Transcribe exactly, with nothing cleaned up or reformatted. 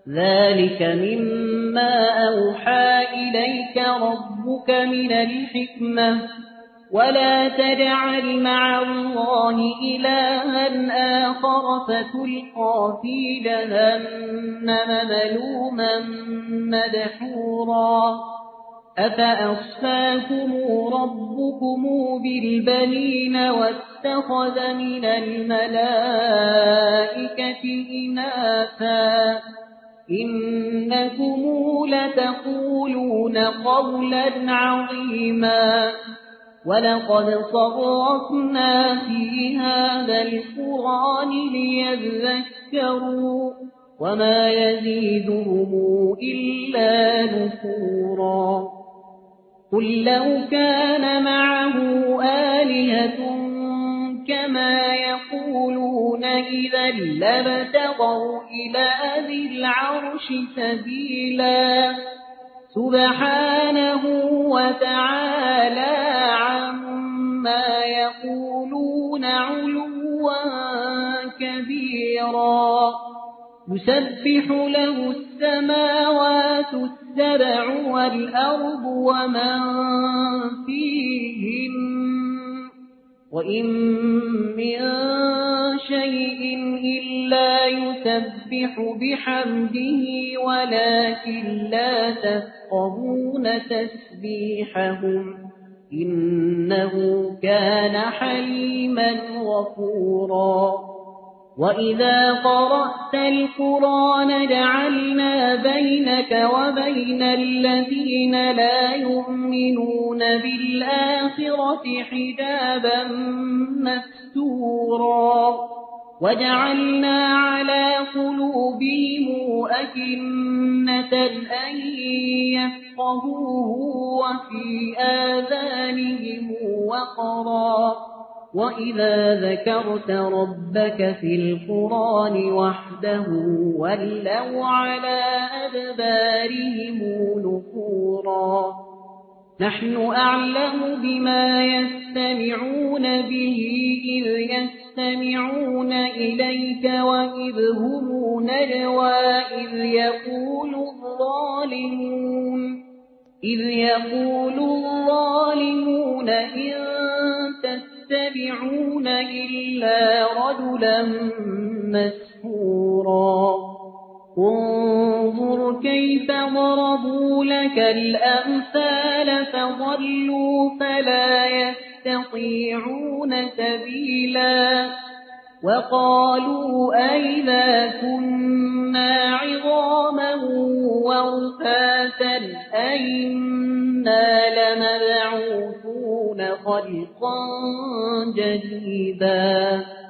ذلك مما أوحى إليك ربك من الحكمة ولا تجعل مع الله إلها آخر فتلقى في جهنم ملوما مدحورا أفأصفاكم ربكم بالبنين واتخذ من الملائكة إناثا إنكم لتقولون قولا عظيما ولقد صرفنا في هذا القرآن ليذكروا وما يزيدهم إلا نفورا قل لو كان معه آلهة كما يقولون إذا لابتغوا إلى ذي العرش سبيلا سبحانه وتعالى عما يقولون علوا كبيرا يسبح له السماوات السبع والأرض ومن فيهن وإن من شيء إلا يسبح بحمده ولكن لا تفقهون تسبيحهم إنه كان حليما غفورا وإذا قرأت القرآن جعلنا بينك وبين الذين لا يؤمنون بالآخرة حجابا مستورا وجعلنا على قلوبهم أكنة أن يفقهوه وفي آذانهم وقرا وإذا ذكرت ربك في القرآن وحده ولوا على أدبارهم نفورا نحن أعلم بما يستمعون به إذ يستمعون إليك وإذ هم نجوى إذ يقول الظالمون إذ يقول الظالمون إن تتبعون إلا رجلا مسحورا انظر كيف ضربوا لك الأمثال فضلوا فلا يستطيعون سبيلا وقالوا أئذا كنا عظاما ورفاتا أئنا لمبعوثون خلقا جديدا